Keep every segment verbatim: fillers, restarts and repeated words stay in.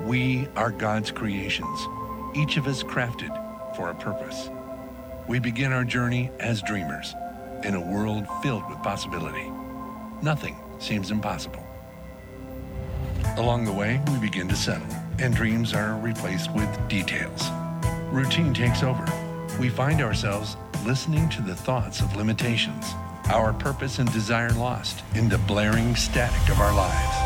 We are God's creations, each of us crafted for a purpose. We begin our journey as dreamers in a world filled with possibility. Nothing seems impossible. Along the way, we begin to settle, and dreams are replaced with details. Routine takes over. We find ourselves listening to the thoughts of limitations, our purpose and desire lost in the blaring static of our lives.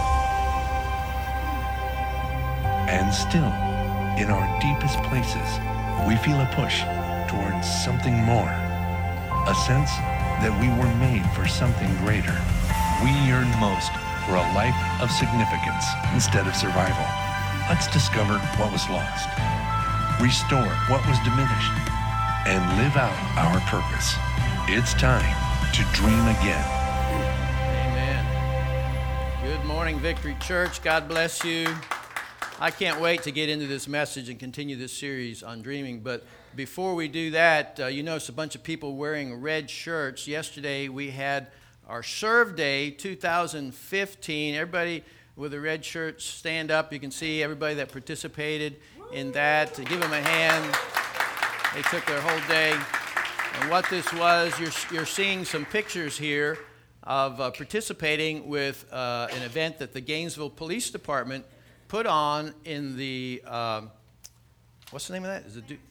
And still, in our deepest places, we feel a push towards something more, a sense that we were made for something greater. We yearn most for a life of significance instead of survival. Let's discover what was lost, restore what was diminished, and live out our purpose. It's time to dream again. Amen. Good morning, Victory Church. God bless you. I can't wait to get into this message and continue this series on dreaming. But before we do that, uh, you notice a bunch of people wearing red shirts. Yesterday we had our Serve Day two thousand fifteen. Everybody with a red shirt, stand up. You can see everybody that participated in that. Give them a hand. They took their whole day. And what this was, you're, you're seeing some pictures here of uh, participating with uh, an event that the Gainesville Police Department put on in the, um, what's the name of that? Is it du-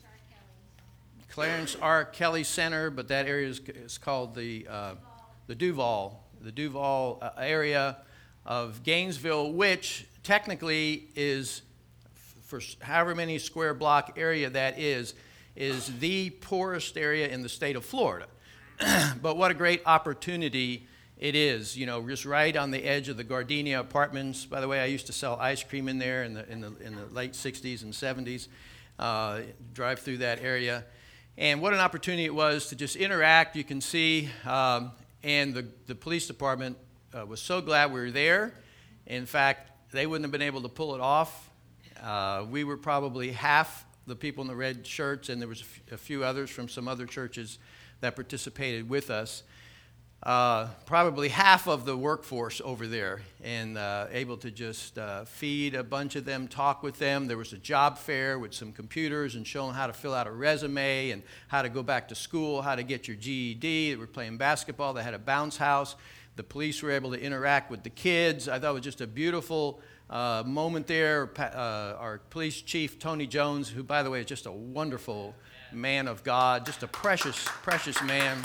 Clarence R. Kelly Center, but that area is, is called the uh, the Duval, the Duval uh, area of Gainesville, which technically is, for however many square block area that is, is the poorest area in the state of Florida. But what a great opportunity it is, you know, just right on the edge of the Gardenia Apartments. By the way, I used to sell ice cream in there in the in the in the late sixties and seventies. Uh, drive through that area, and what an opportunity it was to just interact. You can see, um, and the the police department uh, was so glad we were there. In fact, they wouldn't have been able to pull it off. Uh, we were probably half the people in the red shirts, and there was a, f- a few others from some other churches that participated with us. Uh, probably half of the workforce over there, and uh, able to just uh, feed a bunch of them, talk with them. There was a job fair with some computers and showing how to fill out a resume and how to go back to school, how to get your G E D. They were playing basketball. They had a bounce house. The police were able to interact with the kids. I thought it was just a beautiful uh, moment there. Uh, our police chief, Tony Jones, who, by the way, is just a wonderful man of God, just a precious, precious man,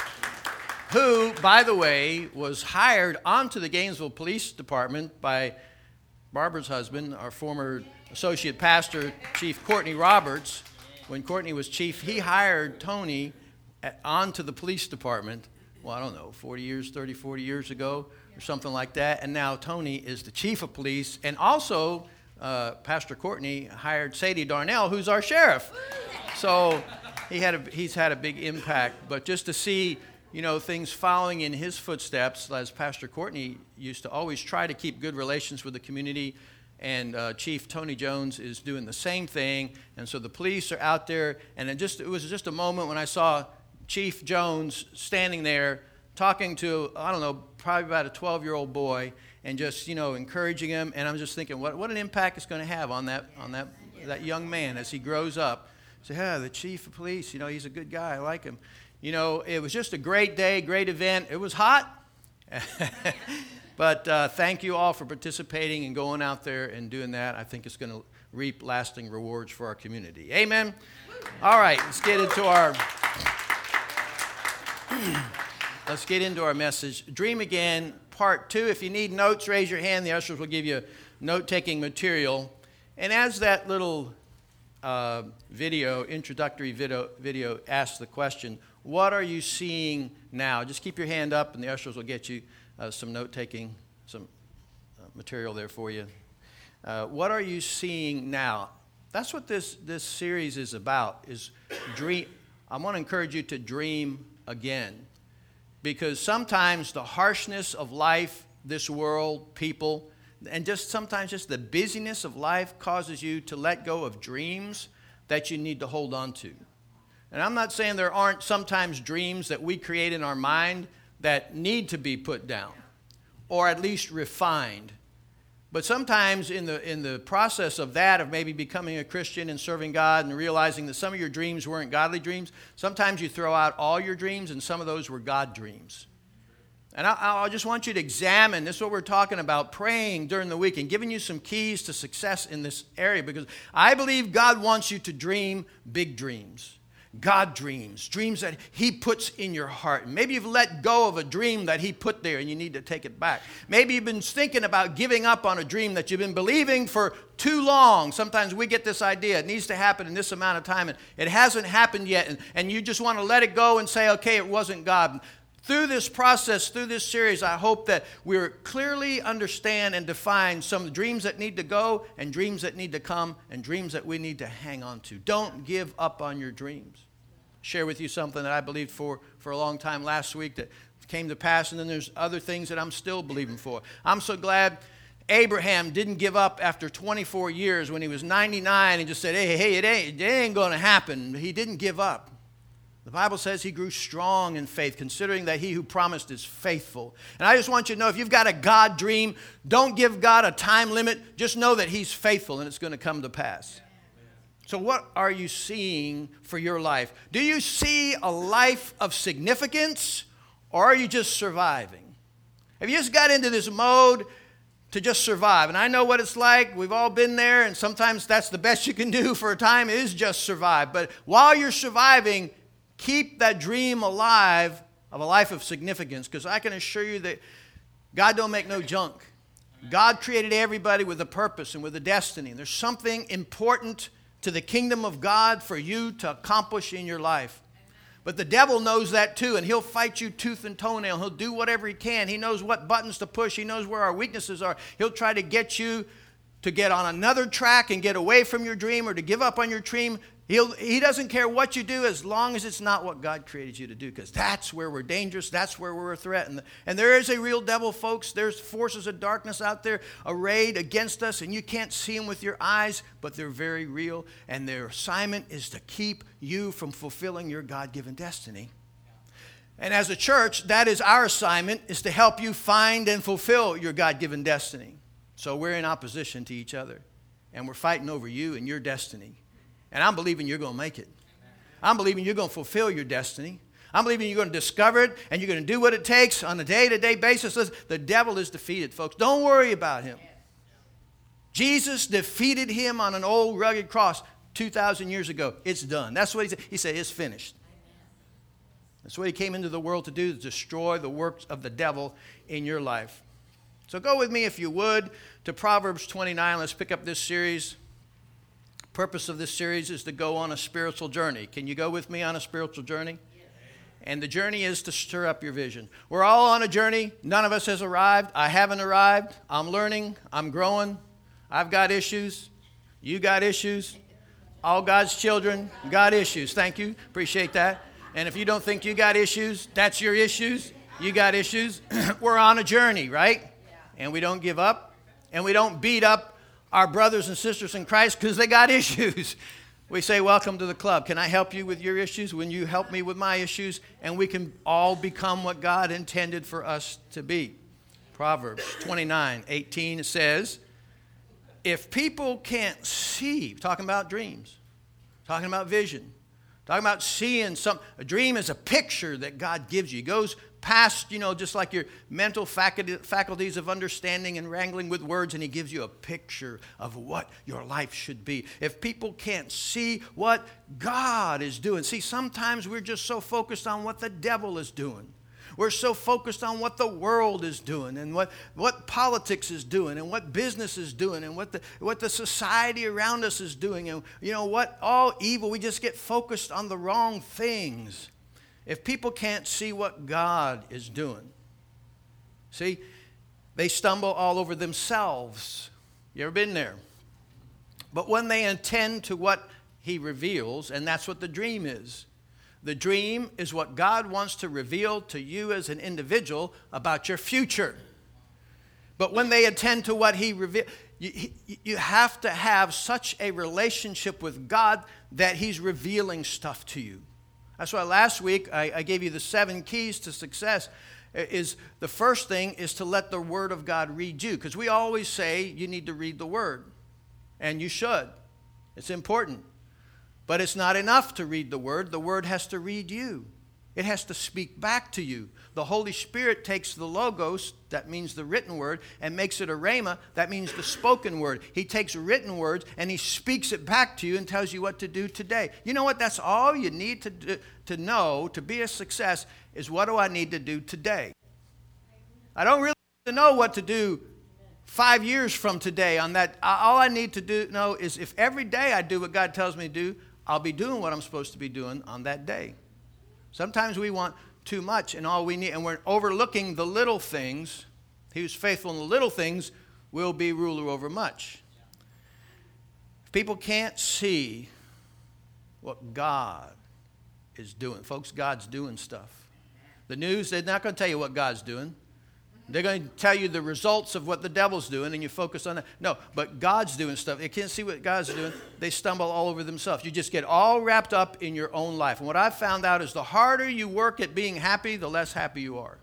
who, by the way, was hired onto the Gainesville Police Department by Barbara's husband, our former associate pastor, Chief Courtney Roberts. When Courtney was chief, he hired Tony at, onto the police department, well, I don't know, forty years, thirty, forty years ago, or something like that. And now Tony is the chief of police. And also, uh, Pastor Courtney hired Sadie Darnell, who's our sheriff. So he had a, he's had a big impact. But just to see, you know, things following in his footsteps, as Pastor Courtney used to always try to keep good relations with the community, and uh, Chief Tony Jones is doing the same thing. And so the police are out there, and it just it was just a moment when I saw Chief Jones standing there talking to, I don't know, probably about a twelve-year-old boy, and just, you know, encouraging him. And I'm just thinking, what what an impact it's going to have on that on that that young man as he grows up. Say, yeah, the chief of police, you know, he's a good guy. I like him. You know, it was just a great day, great event. It was hot. But uh, thank you all for participating and going out there and doing that. I think it's going to reap lasting rewards for our community. Amen? All right, let's get into our let's get into our message. Dream Again, Part two. If you need notes, raise your hand. The ushers will give you note-taking material. And as that little uh, video, introductory video, video asks the question, what are you seeing now? Just keep your hand up, and the ushers will get you uh, some note-taking, some uh, material there for you. Uh, what are you seeing now? That's what this, this series is about, is dream. I want to encourage you to dream again, because sometimes the harshness of life, this world, people, and just sometimes just the busyness of life causes you to let go of dreams that you need to hold on to. And I'm not saying there aren't sometimes dreams that we create in our mind that need to be put down or at least refined. But sometimes in the in the process of that, of maybe becoming a Christian and serving God and realizing that some of your dreams weren't godly dreams, sometimes you throw out all your dreams and some of those were God dreams. And I, I just want you to examine, this is what we're talking about, praying during the week and giving you some keys to success in this area, because I believe God wants you to dream big dreams. God dreams, dreams that He puts in your heart. Maybe you've let go of a dream that He put there and you need to take it back. Maybe you've been thinking about giving up on a dream that you've been believing for too long. Sometimes we get this idea, it needs to happen in this amount of time, and it hasn't happened yet, and, and you just want to let it go and say, okay, it wasn't God. Through this process, through this series, I hope that we clearly understand and define some dreams that need to go and dreams that need to come and dreams that we need to hang on to. Don't give up on your dreams. Share with you something that I believed for for a long time last week that came to pass, and then there's other things that I'm still believing for. I'm so glad Abraham didn't give up after twenty-four years when he was ninety-nine and just said, hey, hey, it ain't, it ain't going to happen. He didn't give up. The Bible says he grew strong in faith, considering that he who promised is faithful. And I just want you to know, if you've got a God dream, don't give God a time limit. Just know that He's faithful and it's going to come to pass. So what are you seeing for your life? Do you see a life of significance, or are you just surviving? Have you just got into this mode to just survive? And I know what it's like. We've all been there, and sometimes that's the best you can do for a time is just survive. But while you're surviving, keep that dream alive of a life of significance, because I can assure you that God don't make no junk. God created everybody with a purpose and with a destiny. And there's something important to the kingdom of God for you to accomplish in your life. But the devil knows that too, and he'll fight you tooth and toenail. He'll do whatever he can. He knows what buttons to push. He knows where our weaknesses are. He'll try to get you to get on another track and get away from your dream, or to give up on your dream. He'll, he doesn't care what you do as long as it's not what God created you to do, because that's where we're dangerous. That's where we're a threat. And, and there is a real devil, folks. There's forces of darkness out there arrayed against us, and you can't see them with your eyes, but they're very real. And their assignment is to keep you from fulfilling your God-given destiny. And as a church, that is our assignment, is to help you find and fulfill your God-given destiny. So we're in opposition to each other, and we're fighting over you and your destiny. And I'm believing you're going to make it. I'm believing you're going to fulfill your destiny. I'm believing you're going to discover it, and you're going to do what it takes on a day-to-day basis. Listen, the devil is defeated, folks. Don't worry about him. Jesus defeated him on an old rugged cross two thousand years ago. It's done. That's what he said. He said, it's finished. That's what He came into the world to do, to destroy the works of the devil in your life. So go with me, if you would, to Proverbs twenty-nine. Let's pick up this series. Purpose of this series is to go on a spiritual journey. Can you go with me on a spiritual journey? Yes. And the journey is to stir up your vision. We're all on a journey. None of us has arrived. I haven't arrived. I'm learning. I'm growing. I've got issues. You got issues. All God's children got issues. Thank you. Appreciate that. And if you don't think you got issues, that's your issues. You got issues. We're on a journey, right? And we don't give up. And we don't beat up our brothers and sisters in Christ because they got issues. We say, welcome to the club. Can I help you with your issues? When you help me with my issues, and we can all become what God intended for us to be. Proverbs twenty-nine eighteen says, if people can't see, talking about dreams, talking about vision, talking about seeing some, a dream is a picture that God gives you. It goes past, you know, just like your mental faculties of understanding and wrangling with words, and He gives you a picture of what your life should be. If people can't see what God is doing, see, sometimes we're just so focused on what the devil is doing. We're so focused on what the world is doing, and what, what politics is doing, and what business is doing, and what the, what the society around us is doing, and, you know, what all evil. We just get focused on the wrong things. If people can't see what God is doing, see, they stumble all over themselves. You ever been there? But when they attend to what He reveals, and that's what the dream is. The dream is what God wants to reveal to you as an individual about your future. But when they attend to what He reveals, you, you have to have such a relationship with God that He's revealing stuff to you. That's why last week I, I gave you the seven keys to success. is the first thing is to let the Word of God read you. Because we always say you need to read the Word. And you should. It's important. But it's not enough to read the Word. The Word has to read you. It has to speak back to you. The Holy Spirit takes the logos, that means the written word, and makes it a rhema, that means the spoken word. He takes written words and he speaks it back to you and tells you what to do today. You know what? That's all you need to do, to know to be a success is what do I need to do today? I don't really need to know what to do five years from today on that. All I need to do know is if every day I do what God tells me to do, I'll be doing what I'm supposed to be doing on that day. Sometimes we want too much and all we need, and we're overlooking the little things. He who's faithful in the little things will be ruler over much. If people can't see what God is doing, folks, God's doing stuff. The news, they're not going to tell you what God's doing. They're going to tell you the results of what the devil's doing, and you focus on that. No, but God's doing stuff. They can't see what God's doing. They stumble all over themselves. You just get all wrapped up in your own life. And what I've found out is the harder you work at being happy, the less happy you are.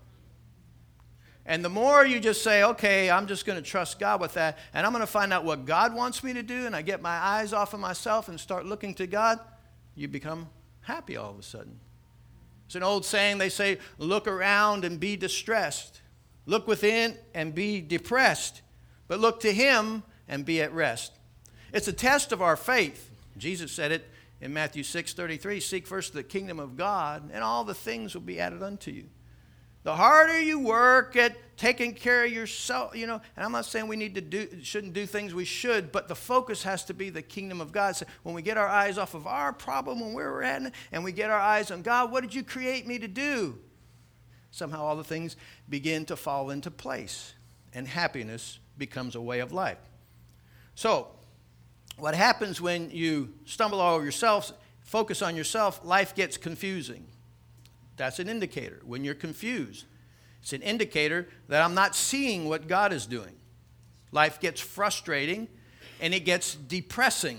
And the more you just say, okay, I'm just going to trust God with that, and I'm going to find out what God wants me to do, and I get my eyes off of myself and start looking to God, you become happy all of a sudden. It's an old saying, they say, look around and be distressed. Look within and be depressed, but look to Him and be at rest. It's a test of our faith. Jesus said it in Matthew six thirty-three, seek first the kingdom of God, and all the things will be added unto you. The harder you work at taking care of yourself, you know, and I'm not saying we need to do, shouldn't do things we should, but the focus has to be the kingdom of God. So when we get our eyes off of our problem and where we're at, and we get our eyes on God, what did you create me to do? Somehow all the things begin to fall into place, and happiness becomes a way of life. So, what happens when you stumble all over yourself, focus on yourself, life gets confusing. That's an indicator. When you're confused, it's an indicator that I'm not seeing what God is doing. Life gets frustrating, and it gets depressing.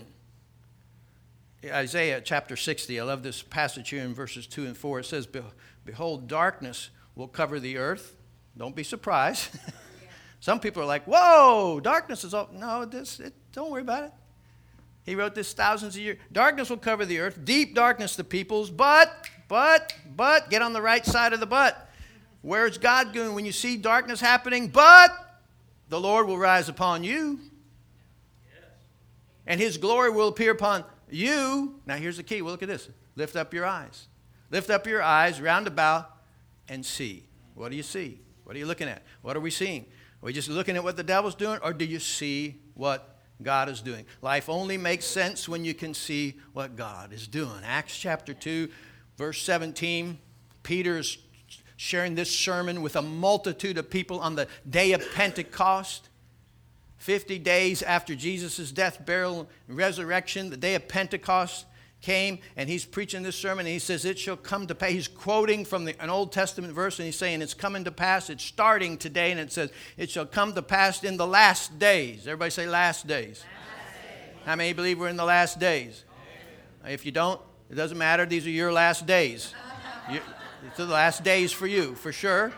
Isaiah chapter sixty, I love this passage here in verses two and four. It says, behold, darkness will cover the earth. Don't be surprised. Some people are like, whoa, darkness is all. No, this, it, don't worry about it. He wrote this thousands of years. Darkness will cover the earth. Deep darkness the peoples. But, but, but, get on the right side of the but. Where's God going when you see darkness happening? But the Lord will rise upon you. And His glory will appear upon you. Now here's the key. Well, look at this. Lift up your eyes. Lift up your eyes round about and see. What do you see? What are you looking at? What are we seeing? Are we just looking at what the devil's doing, or do you see what God is doing? Life only makes sense when you can see what God is doing. Acts chapter two, verse seventeen, Peter's sharing this sermon with a multitude of people on the day of Pentecost. fifty days after Jesus' death, burial, and resurrection, the day of Pentecost came, and he's preaching this sermon, and he says, it shall come to pass. He's quoting from the, an Old Testament verse, and he's saying, it's coming to pass. It's starting today, and it says, it shall come to pass in the last days. Everybody say last days. Last days. How many believe we're in the last days? Amen. If you don't, it doesn't matter. These are your last days. You're, it's the last days for you, for sure.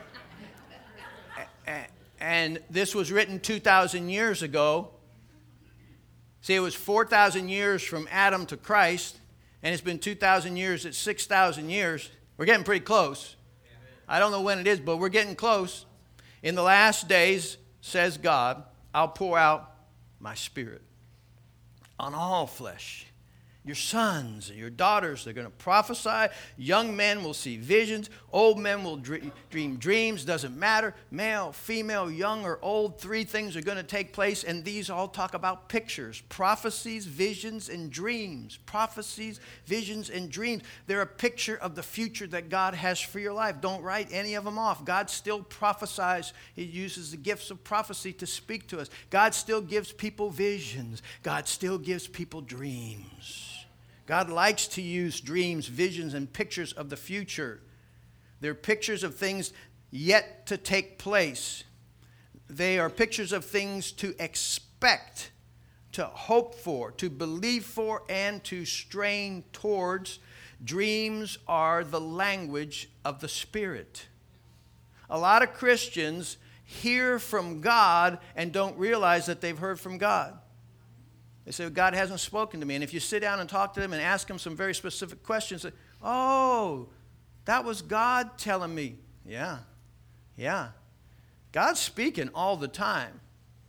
And this was written two thousand years ago. See, it was four thousand years from Adam to Christ. And it's been two thousand years, it's six thousand years. We're getting pretty close. Amen. I don't know when it is, but we're getting close. In the last days, says God, I'll pour out my Spirit on all flesh. Your sons and your daughters, they're going to prophesy. Young men will see visions. Old men will dream, dream dreams. Doesn't matter. Male, female, young or old, three things are going to take place. And these all talk about pictures. Prophecies, visions, and dreams. Prophecies, visions, and dreams. They're a picture of the future that God has for your life. Don't write any of them off. God still prophesies. He uses the gifts of prophecy to speak to us. God still gives people visions. God still gives people dreams. God likes to use dreams, visions, and pictures of the future. They're pictures of things yet to take place. They are pictures of things to expect, to hope for, to believe for, and to strain towards. Dreams are the language of the Spirit. A lot of Christians hear from God and don't realize that they've heard from God. They say, well, God hasn't spoken to me. And if you sit down and talk to them and ask them some very specific questions, say, oh, that was God telling me. Yeah, yeah. God's speaking all the time.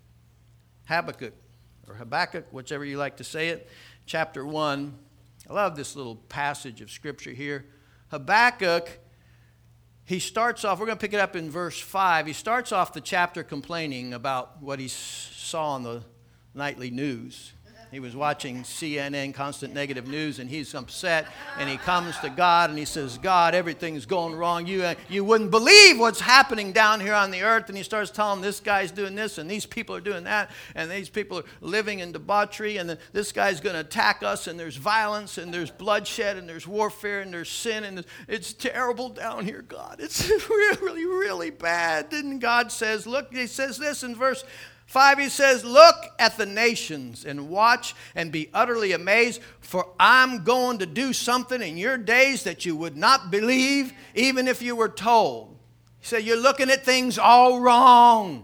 Habakkuk, or Habakkuk, whichever you like to say it, chapter one. I love this little passage of Scripture here. Habakkuk, he starts off, we're going to pick it up in verse five. He starts off the chapter complaining about what he saw on the nightly news. He was watching C N N, constant negative news, and he's upset, and he comes to God, and he says, God, everything's going wrong. You, uh, you wouldn't believe what's happening down here on the earth. And he starts telling this guy's doing this, and these people are doing that, and these people are living in debauchery, and then this guy's going to attack us, and there's violence, and there's bloodshed, and there's warfare, and there's sin, and it's terrible down here, God. It's really, really bad. And God says, look, he says this in verse five, he says, look at the nations and watch and be utterly amazed, for I'm going to do something in your days that you would not believe, even if you were told. He said, you're looking at things all wrong.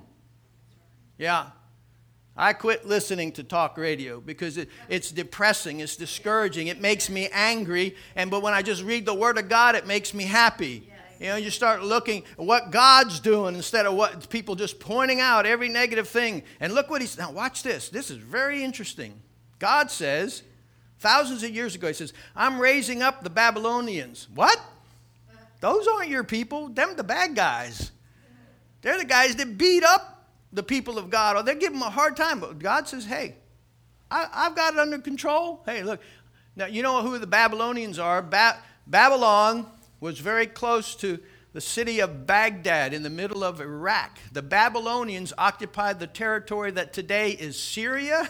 Yeah. I quit listening to talk radio because it, it's depressing, it's discouraging, it makes me angry, and but when I just read the Word of God, it makes me happy. You know, you start looking at what God's doing instead of what people just pointing out every negative thing. And look what he's, now watch this. This is very interesting. God says, thousands of years ago, he says, I'm raising up the Babylonians. What? Those aren't your people. Them the bad guys. They're the guys that beat up the people of God, or they give them a hard time. But God says, hey, I, I've got it under control. Hey, look. Now, you know who the Babylonians are. Ba- Babylon was very close to the city of Baghdad in the middle of Iraq. The Babylonians occupied the territory that today is Syria,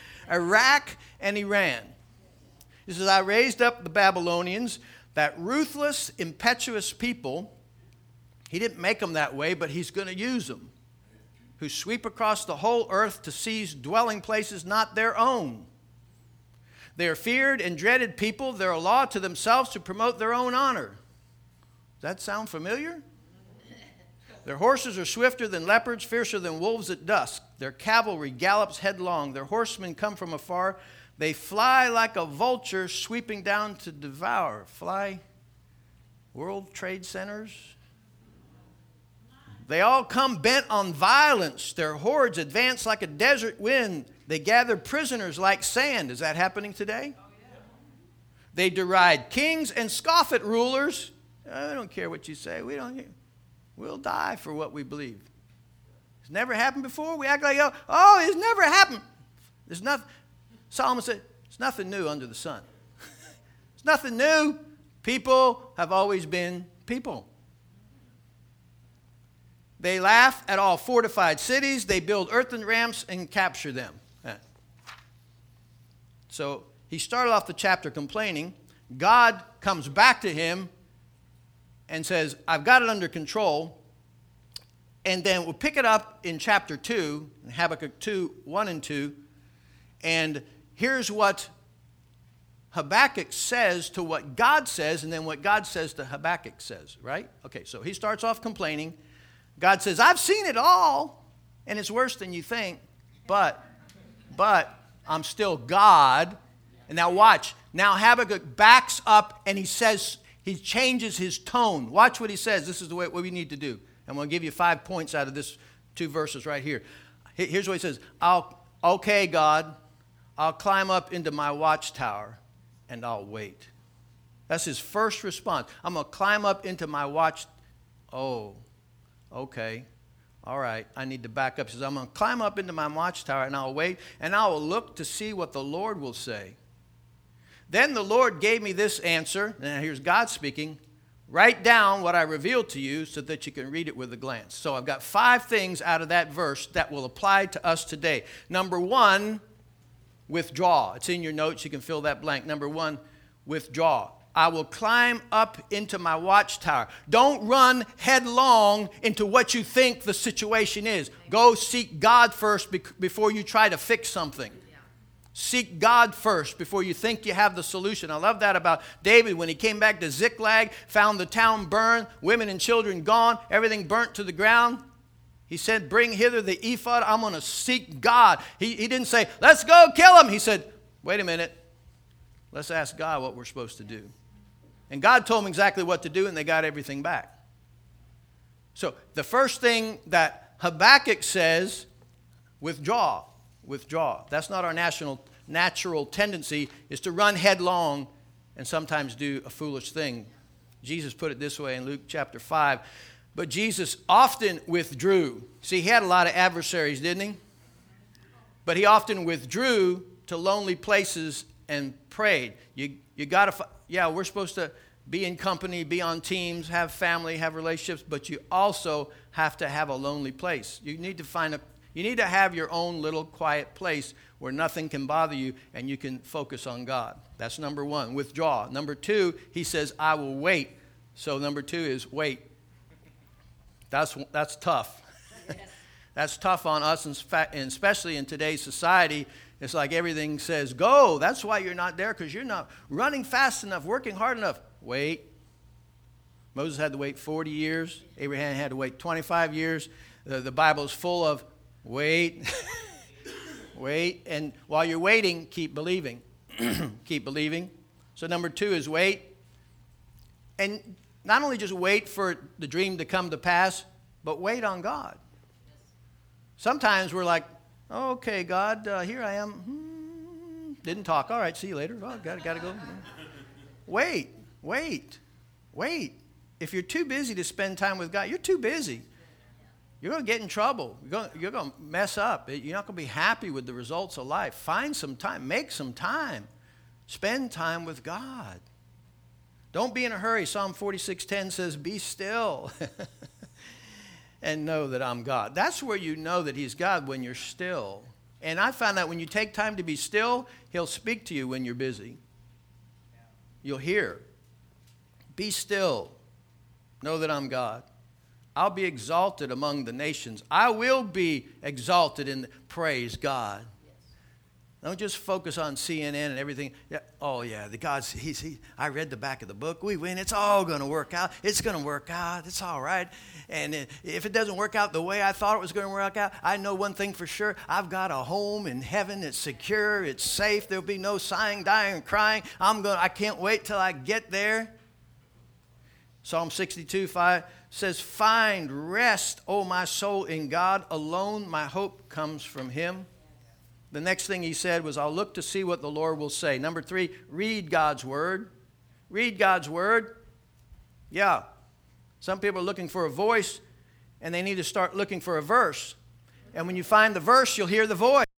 Iraq, and Iran. He says, I raised up the Babylonians, that ruthless, impetuous people. He didn't make them that way, but he's going to use them, who sweep across the whole earth to seize dwelling places not their own. They are feared and dreaded people. They're a law to themselves to promote their own honor. Does that sound familiar? Their horses are swifter than leopards, fiercer than wolves at dusk. Their cavalry gallops headlong. Their horsemen come from afar. They fly like a vulture sweeping down to devour. Fly World Trade Centers. They all come bent on violence. Their hordes advance like a desert wind. They gather prisoners like sand. Is that happening today? They deride kings and scoff at rulers. I don't care what you say. We don't. We'll die for what we believe. It's never happened before. We act like, oh, oh it's never happened. There's nothing. Solomon said, it's nothing new under the sun. It's nothing new. People have always been people. They laugh at all fortified cities. They build earthen ramps and capture them. So he started off the chapter complaining. God comes back to him and says, I've got it under control. And then we'll pick it up in chapter two, Habakkuk two, one and two. And here's what Habakkuk says to what God says, and then what God says to Habakkuk says, right? Okay, so he starts off complaining. God says, I've seen it all, and it's worse than you think, but, but I'm still God. And now watch. Now Habakkuk backs up, and he says, he changes his tone. Watch what he says. This is the way what we need to do. I'm going to give you five points out of this two verses right here. Here's what he says. I'll, okay, God, I'll climb up into my watchtower, and I'll wait. That's his first response. I'm going to climb up into my watch. Oh, okay. All right. I need to back up. He says, I'm going to climb up into my watchtower, and I'll wait, and I will look to see what the Lord will say. Then the Lord gave me this answer. Now here's God speaking. Write down what I revealed to you so that you can read it with a glance. So I've got five things out of that verse that will apply to us today. Number one, withdraw. It's in your notes. You can fill that blank. Number one, withdraw. I will climb up into my watchtower. Don't run headlong into what you think the situation is. Go seek God first before you try to fix something. Seek God first before you think you have the solution. I love that about David when he came back to Ziklag, found the town burned, women and children gone, everything burnt to the ground. He said, bring hither the ephod. I'm going to seek God. He, he didn't say, let's go kill him. He said, wait a minute. Let's ask God what we're supposed to do. And God told him exactly what to do, and they got everything back. So the first thing that Habakkuk says, withdraw. Withdraw. That's not our national, natural tendency, is to run headlong and sometimes do a foolish thing. Jesus put it this way in Luke chapter five. But Jesus often withdrew. See, he had a lot of adversaries, didn't he? But he often withdrew to lonely places and prayed. You, you got to, yeah, we're supposed to be in company, be on teams, have family, have relationships, but you also have to have a lonely place. You need to find a You need to have your own little quiet place where nothing can bother you and you can focus on God. That's number one, withdraw. Number two, he says, I will wait. So number two is wait. That's, that's tough. That's tough on us, and especially in today's society. It's like everything says, go. That's why you're not there, because you're not running fast enough, working hard enough. Wait. Moses had to wait forty years. Abraham had to wait twenty-five years. The, the Bible is full of wait, wait, and while you're waiting, keep believing. Keep believing. So number two is wait. And not only just wait for the dream to come to pass, but wait on God. Sometimes we're like, oh, okay, God, uh, here I am. Hmm, didn't talk. All right, see you later. Oh, got got to go. Wait, wait, wait. If you're too busy to spend time with God, you're too busy. You're going to get in trouble. You're going, you're going to mess up. You're not going to be happy with the results of life. Find some time. Make some time. Spend time with God. Don't be in a hurry. Psalm forty-six ten says, be still and know that I'm God. That's where you know that he's God, when you're still. And I found that when you take time to be still, he'll speak to you when you're busy. You'll hear. Be still. Know that I'm God. I'll be exalted among the nations. I will be exalted in the, praise God. Yes. Don't just focus on C N N and everything. Yeah, oh yeah, the God's. He's. He, I read the back of the book. We win. It's all going to work out. It's going to work out. It's all right. And if it doesn't work out the way I thought it was going to work out, I know one thing for sure. I've got a home in heaven. It's secure. It's safe. There'll be no sighing, dying, and crying. I'm going. I can't wait till I get there. Psalm sixty-two five. Says, find rest, O my soul, in God alone. My hope comes from him. The next thing he said was, I'll look to see what the Lord will say. Number three, read God's word. Read God's word. Yeah. Some people are looking for a voice, and they need to start looking for a verse. And when you find the verse, you'll hear the voice.